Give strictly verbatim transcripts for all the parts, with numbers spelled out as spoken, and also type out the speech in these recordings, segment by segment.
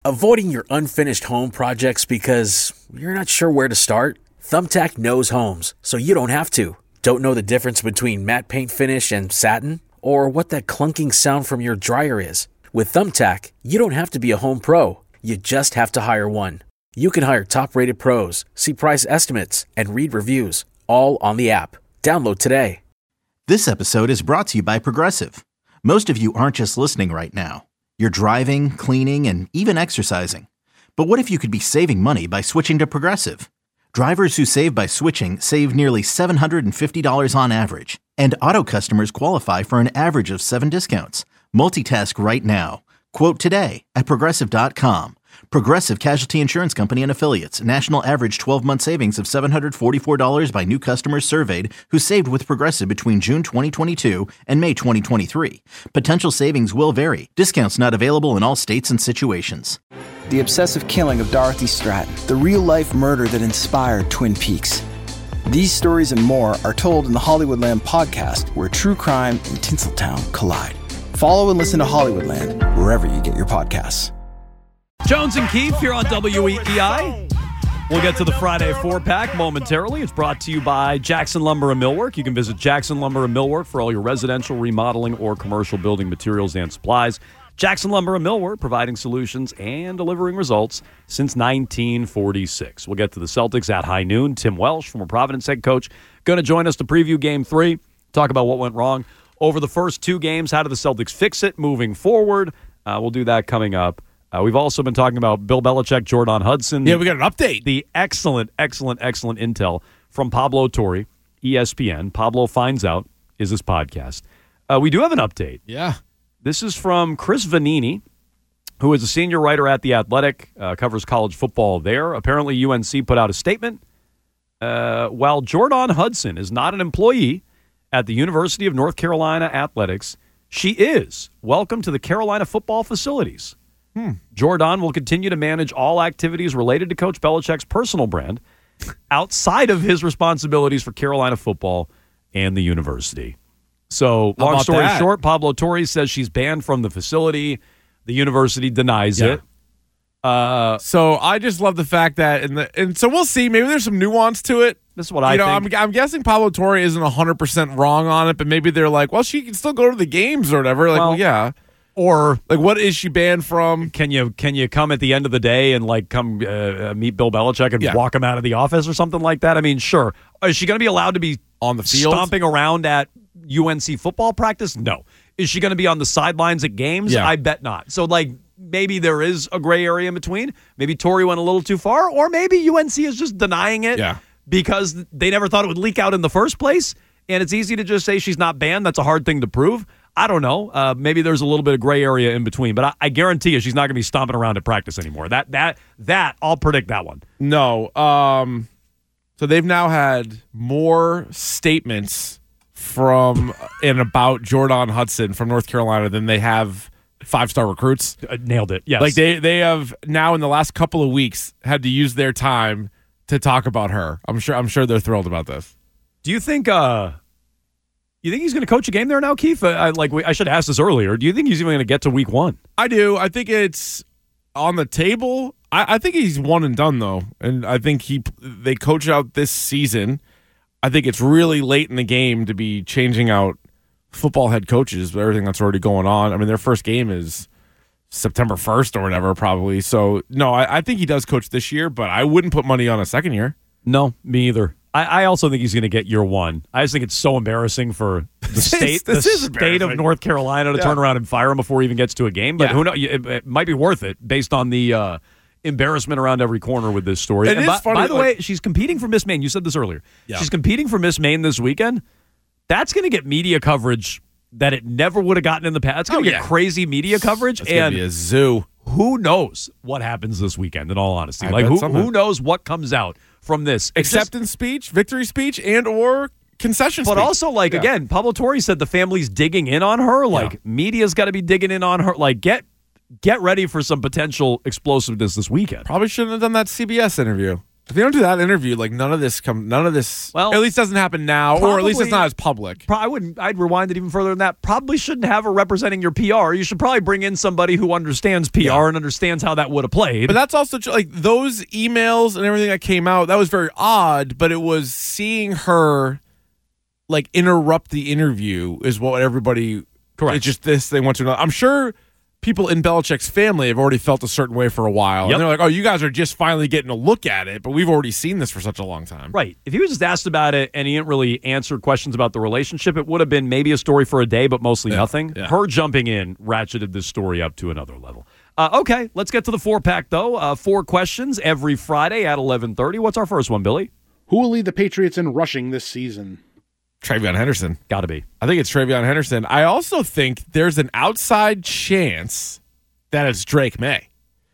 Avoiding your unfinished home projects because you're not sure where to start? Thumbtack knows homes, so you don't have to. Don't know the difference between matte paint finish and satin? Or what that clunking sound from your dryer is? With Thumbtack, you don't have to be a home pro. You just have to hire one. You can hire top-rated pros, see price estimates, and read reviews, all on the app. Download today. This episode is brought to you by Progressive. Most of you aren't just listening right now. You're driving, cleaning, and even exercising. But what if you could be saving money by switching to Progressive? Drivers who save by switching save nearly seven hundred fifty dollars on average. And auto customers qualify for an average of seven discounts. Multitask right now. Quote today at Progressive dot com. Progressive Casualty Insurance Company and Affiliates. National average twelve-month savings of seven hundred forty-four dollars by new customers surveyed who saved with Progressive between June twenty twenty-two and May twenty twenty-three. Potential savings will vary. Discounts not available in all states and situations. The obsessive killing of Dorothy Stratton. The real-life murder that inspired Twin Peaks. These stories and more are told in the Hollywoodland podcast, where true crime and Tinseltown collide. Follow and listen to Hollywoodland wherever you get your podcasts. Jones and Keefe here on W E E I. We'll get to the Friday four-pack momentarily. It's brought to you by Jackson Lumber and Millwork. You can visit Jackson Lumber and Millwork for all your residential remodeling or commercial building materials and supplies. Jackson Lumber and Millwork, providing solutions and delivering results since nineteen forty-six. We'll get to the Celtics at high noon. Tim Welsh, former Providence head coach, going to join us to preview Game three, talk about what went wrong over the first two games. How do the Celtics fix it moving forward? Uh, we'll do that coming up. Uh, we've also been talking about Bill Belichick, Jordan Hudson. Yeah, we got an update. The excellent, excellent, excellent intel from Pablo Torre, E S P N. Pablo Finds Out is his podcast. Uh, we do have an update. Yeah. This is from Chris Vanini, who is a senior writer at The Athletic, uh, covers college football there. Apparently, U N C put out a statement. Uh, while Jordan Hudson is not an employee at the University of North Carolina Athletics, she is welcome to the Carolina football facilities. Hmm. Jordan will continue to manage all activities related to Coach Belichick's personal brand outside of his responsibilities for Carolina football and the university. So, How long about story that? short, Pablo Torre says she's banned from the facility. The university denies Yeah. it. Uh, So I just love the fact that, in the and so we'll see. Maybe there's some nuance to it. this is what I you know, think. I'm, I'm guessing Pablo Torre isn't one hundred percent wrong on it, but maybe they're like, well, she can still go to the games or whatever. Like, Well, well, yeah. or Like, what is she banned from? can you can you come at the end of the day and like come uh, meet Bill Belichick and Yeah. walk him out of the office or something like that? I mean, sure. Is she going to be allowed to be On the field? stomping around at U N C football practice? No. Is she going to be on the sidelines at games? Yeah. I bet not. So, like, maybe there is a gray area in between. Maybe Torrey went a little too far, or maybe U N C is just denying it Yeah. because they never thought it would leak out in the first place. And it's easy to just say she's not banned. That's a hard thing to prove. I don't know. Uh, maybe there's a little bit of gray area in between, but I, I guarantee you she's not going to be stomping around at practice anymore. That that that I'll predict that one. No. Um. So they've now had more statements from and about Jordan Hudson from North Carolina than they have five-star recruits. Uh, nailed it. Yes. Like they they have now in the last couple of weeks had to use their time to talk about her. I'm sure I'm sure they're thrilled about this. Do you think? Uh, you think he's going to coach a game there now, Keith? Uh, I, like we, I should have asked this earlier. Do you think he's even going to get to week one? I do. I think it's on the table. I, I think he's one and done though, and I think he they coach out this season. I think it's really late in the game to be changing out football head coaches with everything that's already going on. I mean, their first game is September first or whatever, probably. So no, I, I think he does coach this year, but I wouldn't put money on a second year. No, me either. I, I also think he's going to get year one. I just think it's so embarrassing for the state, the this is state of embarrassing. North Carolina to Yeah. turn around and fire him before he even gets to a game. But Yeah. who knows? It, it might be worth it based on the uh, embarrassment around every corner with this story. It and is by, funny, by the like- way, she's competing for Miss Maine. You said this earlier. Yeah. She's competing for Miss Maine this weekend. That's going to get media coverage that it never would have gotten in the past. It's going to Oh, get yeah. crazy media coverage. It's gonna and be a zoo. who knows what happens this weekend, in all honesty. I like, bet who, something. who knows what comes out from this? It's just- Acceptance speech, victory speech, and or concession But speech. also, like, Yeah. again, Pablo Torre said the family's digging in on her. Like, Yeah. media's got to be digging in on her. Like, get get ready for some potential explosiveness this weekend. Probably shouldn't have done that C B S interview. If they don't do that interview, like none of this come, none of this, Well, at least doesn't happen now, or at least it's probably- not as public. Pro- I wouldn't. I'd rewind it even further than that. Probably shouldn't have her representing your P R. You should probably bring in somebody who understands P R Yeah. and understands how that would have played. But that's also tr- like those emails and everything that came out. That was very odd, but it was seeing her like interrupt the interview is what everybody. Correct. It's just this they want to know. I'm sure people in Belichick's family have already felt a certain way for a while, Yep. and they're like, "Oh, you guys are just finally getting a look at it," but we've already seen this for such a long time. Right. If he was just asked about it and he didn't really answer questions about the relationship, it would have been maybe a story for a day, but mostly Yeah, nothing. yeah. Her jumping in ratcheted this story up to another level. Uh, okay, let's get to the four-pack, though. Uh, four questions every Friday at eleven thirty. What's our first one, Billy? Who will lead the Patriots in rushing this season? Travion Henderson. Got to be. I think it's Travion Henderson. I also think there's an outside chance that it's Drake May,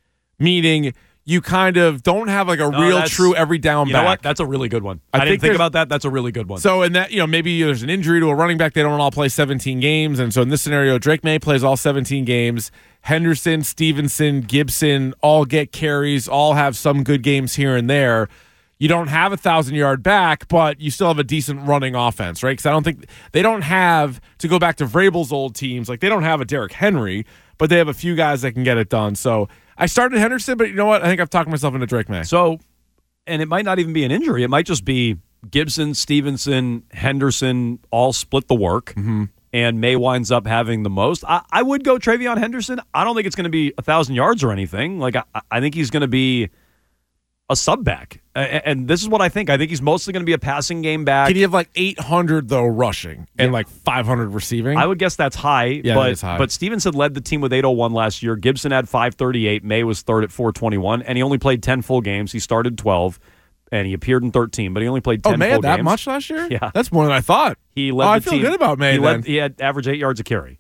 meaning you kind of don't have like a No, real, that's- true every down You back. know what? That's a really good one. I I, think didn't think there's- about that. That's a really good one. So, in that, you know, maybe there's an injury to a running back. They don't all play seventeen games. And so, in this scenario, Drake May plays all seventeen games. Henderson, Stevenson, Gibson all get carries, all have some good games here and there. You don't have a thousand-yard back, but you still have a decent running offense, right? Because I don't think they don't have, to go back to Vrabel's old teams, like they don't have a Derrick Henry, but they have a few guys that can get it done. So, I started Henderson, but you know what? I think I've talked myself into Drake May. So, and it might not even be an injury. It might just be Gibson, Stevenson, Henderson all split the work, Mm-hmm. and May winds up having the most. I, I would go Travion Henderson. I don't think it's going to be a thousand yards or anything. Like I, I think he's going to be a sub back, A- and this is what I think. I think he's mostly going to be a passing game back. Can you have like eight hundred, though, rushing and Yeah. like five hundred receiving? I would guess that's high. Yeah, but, that is high. But Stevenson led the team with eight oh one last year. Gibson had five thirty-eight. May was third at four twenty-one, and he only played ten full games. He started twelve, and he appeared in thirteen, but he only played ten Oh, May full had that games. much last year? Yeah. That's more than I thought. He led Oh, I the feel team. good about May he, then. led, he had average eight yards a carry,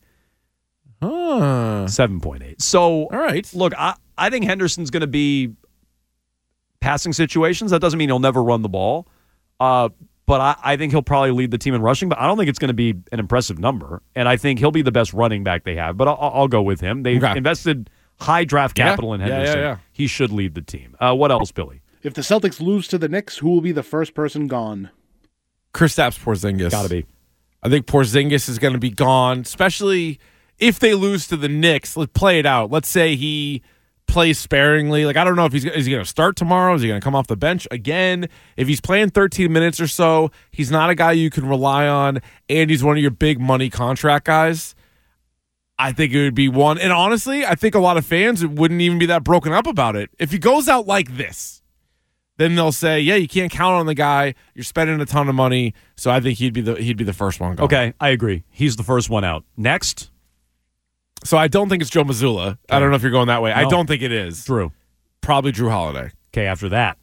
Huh. seven point eight. So, All right. look, I, I think Henderson's going to be passing situations. That doesn't mean he'll never run the ball. Uh, but I, I think he'll probably lead the team in rushing, but I don't think it's going to be an impressive number. And I think he'll be the best running back they have. But I'll, I'll go with him. They've Okay. invested high draft Yeah. capital in Yeah, yeah, Henderson. yeah. He should lead the team. Uh, what else, Billy? If the Celtics lose to the Knicks, who will be the first person gone? Kristaps Porzingis. Got to be. I think Porzingis is going to be gone, especially if they lose to the Knicks. Let's play it out. Let's say he plays sparingly. Like, I don't know if he's is he going to start tomorrow? Is he going to come off the bench again? If he's playing thirteen minutes or so, he's not a guy you can rely on, and he's one of your big money contract guys. I think it would be one. And honestly, I think a lot of fans wouldn't even be that broken up about it. If he goes out like this, then they'll say, yeah, you can't count on the guy. You're spending a ton of money. So I think he'd be the he'd be the first one going. Okay, I agree. He's the first one out. Next, So I don't think it's Joe Mazzulla. I don't know if you're going that way. I No. don't think it is. Drew. Probably Drew Holiday. Okay, after that.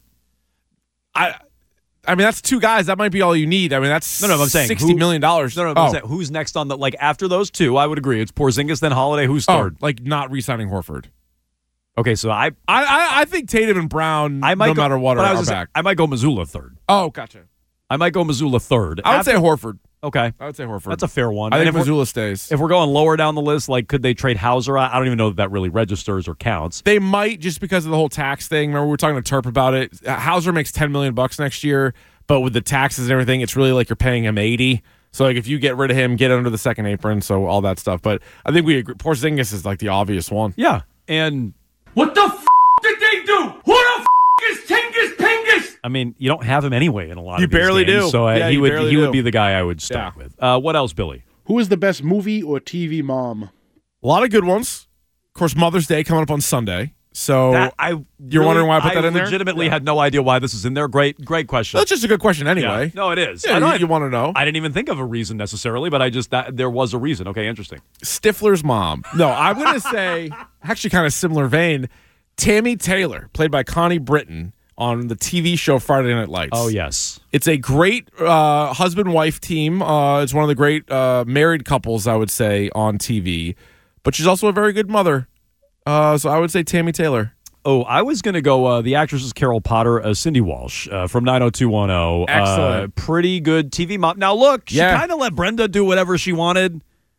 I I mean, that's two guys. That might be all you need. I mean, that's No, no, I'm saying sixty who- million dollars. No, no, oh. but I'm saying, who's next on the, like, after those two, I would agree. It's Porzingis, then Holiday. Who's Oh, third? like not re-signing Horford. Okay, so I I, I I think Tatum and Brown, I might no go, matter what, but are, I, was are gonna say, back. I might go Missoula third. Oh, gotcha. I might go Missoula third. I would After- say Horford. Okay. I would say Horford. That's a fair one. I And think if we're- Missoula stays. If we're going lower down the list, like, could they trade Hauser? I I don't even know that that really registers or counts. They might, just because of the whole tax thing. Remember, we were talking to Terp about it. Hauser makes ten million bucks next year, but with the taxes and everything, it's really like you're paying him eighty. So, like, if you get rid of him, get under the second apron, so all that stuff. But I think we agree. Porzingis is like the obvious one. Yeah, and What the f*** did they do? Who the f*** is Tingus Pingus? I mean, you don't have him anyway in a lot You of these barely games, do. So uh, Yeah, he you would barely he would do. be the guy I would start Yeah. with. Uh, what else, Billy? Who is the best movie or T V mom? A lot of good ones. Of course, Mother's Day coming up on Sunday. So That, I you're really- wondering why I put that in there? legitimately had no idea why this is in there. Great, great question. that's just a good question anyway. Yeah. No, it is. Yeah, I, know you, I- you want to know. I didn't even think of a reason necessarily, but I just that there was a reason. Okay, interesting. Stifler's mom. No, I'm going to say, actually kind of similar vein, Tammy Taylor, played by Connie Britton on the T V show Friday Night Lights. Oh yes, It's a great uh, husband-wife team. Uh, it's one of the great uh, married couples, I would say, on T V. But she's also a very good mother. Uh, so I would say Tammy Taylor. Oh, I was going to go. Uh, the actress is Carol Potter, uh, Cindy Walsh uh, from nine oh two one oh. Uh, Excellent. pretty good T V mom. Now look, she Yeah. kind of let Brenda do whatever she wanted.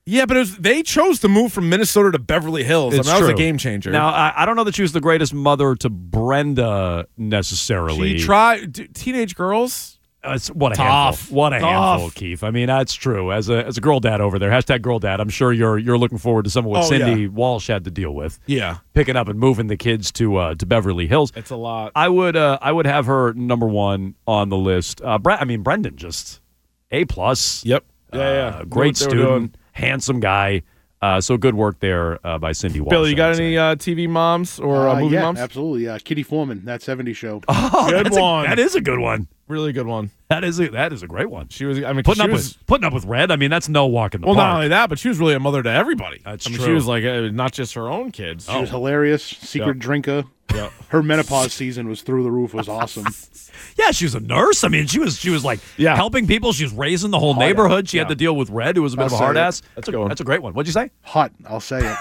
Yeah, but it was, they chose to move from Minnesota to Beverly Hills. I mean, It's that was a true. game changer. Now, I, I don't know that she was the greatest mother to Brenda necessarily. she tried d- teenage girls. Uh, it's- what a Tough. handful! What a Tough. handful, Keith. I mean, that's true. As a as a girl dad over there, hashtag girl dad. I'm sure you're you're looking forward to some of what Oh, Cindy yeah. Walsh had to deal with, Yeah, picking up and moving the kids to uh, to Beverly Hills. it's a lot. I would uh, I would have her number one on the list. Uh, Bre- I mean, Brendan just A plus. Yep. Yeah, Uh, yeah. great Know what they were doing. student, handsome guy. Uh, so good work there uh, by Cindy Walsh. Billy, you I got would any say. uh, T V moms or uh, Uh, movie yeah, moms? absolutely. Uh, Kitty Foreman, that seventies show. Oh, Good that's a- one. that is a good one. Really good one. That is a, that is a great one. She was. I mean, Putting she up was, with putting up with Red. I mean, that's no walk in the Well, park. not only that, but she was really a mother to everybody. That's I mean, true. She was like uh, not just her own kids. She was hilarious, secret Yeah. drinker. Yeah. Her menopause season was through the roof. Was awesome. Yeah, she was a nurse. I mean, she was she was like Yeah. helping people. She was raising the whole neighborhood. She had Yeah. to deal with Red, who was a bit I'll of a say hard it. ass. That's That's a, going. that's a great one. What'd you say? Hot, I'll say it.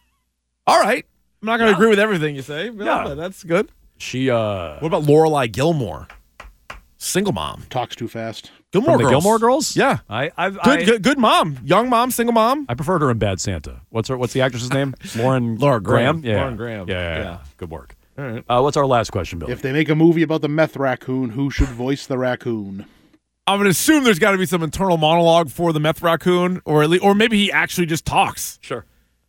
All right. I'm not going to agree with everything you say. But Yeah. yeah, that's good. She uh What about Lorelai Gilmore? Single mom. Talks too fast. Gilmore from the Girls. Gilmore Girls? Yeah. I I've, Good, I, good, good mom. Young mom, single mom. I preferred her in Bad Santa. What's her? What's the actress's name? Lauren. Laura Graham. Yeah. Lauren Graham. Yeah, yeah, yeah. Yeah. Good work. All right. Uh, what's our last question, Billy? If they make a movie about the meth raccoon, who should voice the raccoon? I'm going to assume there's got to be some internal monologue for the meth raccoon, or at least, or maybe he actually just talks. Sure.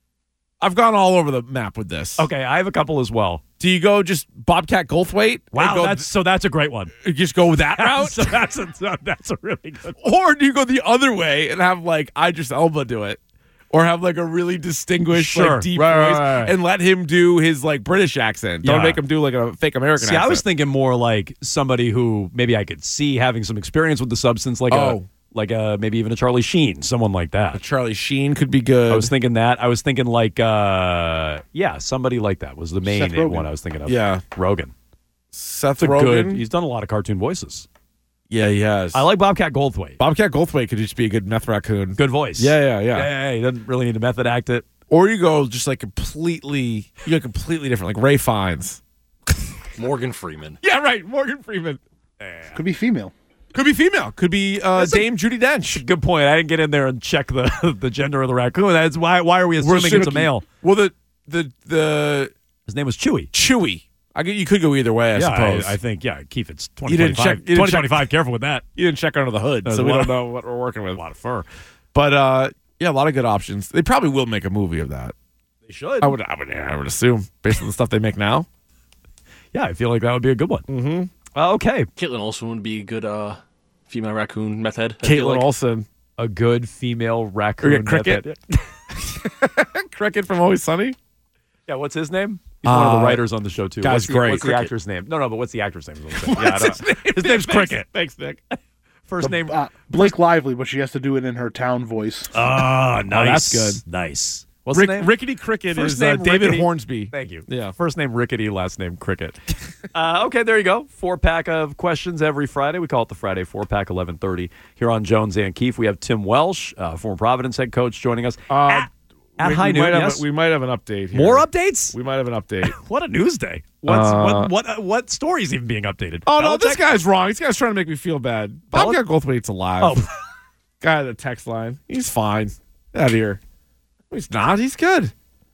I've gone all over the map with this. Okay, I have a couple as well. Do you go just Bobcat Goldthwait? Wow, And go, that's so that's a great one. just go that route, so that's a, that's a really good one. or do you go the other way and have like Idris Elba do it, or have like a really distinguished, Sure. like deep Right, right, voice, right, right. and let him do his like British accent? Don't Yeah. make him do like a fake American See, accent. I was thinking more like somebody who maybe I could see having some experience with the substance, like Oh. a like a maybe even a Charlie Sheen, someone like that. Charlie Sheen could be good. I was thinking that. I was thinking like uh yeah, somebody like that was the main Seth Rogen. one I was thinking of. yeah, Rogan. Seth It's a good. Rogen. He's done a lot of cartoon voices. Yeah, he has. I like Bobcat Goldthwait. Bobcat Goldthwait could just be a good meth raccoon. Good voice. Yeah, yeah, yeah. Yeah, yeah, yeah. He doesn't really need to method act it. Or you go just like completely, you go completely different, like Ray Fiennes. Morgan Freeman. Yeah, right. Morgan Freeman. Could be female. Could be female. Could be uh, That's a- Dame Judi Dench. Good point. I didn't get in there and check the the gender of the raccoon. That's why. Why are we assuming it's a assuming- male? Well, the the the His name was Chewy. Chewy. I get you could go either way. I yeah, suppose. I, I think. Yeah, Keith. It's You twenty didn't twenty check- five. you didn't Twenty check- twenty five. Careful with that. you didn't check under the hood, There's so a we lot don't of- know what we're working with. A lot of fur. But uh, yeah, a lot of good options. They probably will make a movie of that. They should. I would, I would, I would assume based on the stuff they make now. Yeah, I feel like that would be a good one. Mm-hmm. Uh, okay, Caitlin Olsen would be a good uh, female raccoon meth head. I feel Caitlin like. Olsen, a good female Or raccoon. yeah, Cricket. method. Cricket from Always Sunny. Yeah, what's his name? He's one of the Uh, writers on the show too. guy's what's the, great. What's the Cricket. actor's name? No, no, but what's the actor's name? is what I'm saying. Yeah, I What's don't his know. name? His name's Thanks- Cricket. Thanks, Nick. First name. Uh, Blake Lively, but she has to do it in her town voice. Ah, nice. that's good. Nice. What's Rick, the name? Rickety Cricket First is uh, name David Rickety. Hornsby. Thank you. Yeah. First name Rickety, last name Cricket. uh, okay, there you go. Four pack of questions every Friday. We call it the Friday Four Pack, eleven thirty here on Jones and Keefe. We have Tim Welsh, uh, former Providence head coach, joining us Uh, at, at we, High we Noon. Might have Yes? a, we might have an update here. More updates? We might have an update. What a news day! What's, Uh, what what uh, what story is even being updated? Oh no, this Belichick? guy's wrong. This guy's trying to make me feel bad. Belichick- Bobcat Goldthwait's alive. Oh. Guy at the text line. He's fine. Get out of here. He's not. He's good.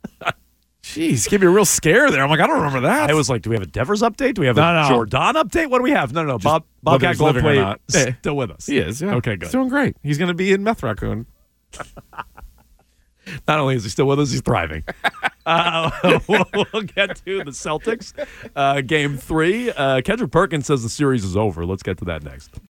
Jeez, gave me a real scare there. I'm like, I don't remember that. I was like, do we have a Devers update? Do we have No, a no. Jordan update? What do we have? No, no, no. Bob whether Bobcat he's living or Goldthwait not. is Yeah. still with us. He is. Yeah. Okay, good. He's doing great. He's going to be in Meth Raccoon. Not only is he still with us, he's thriving. uh, we'll, we'll get to the Celtics. Uh, game three. Uh, Kendrick Perkins says the series is over. Let's get to that next.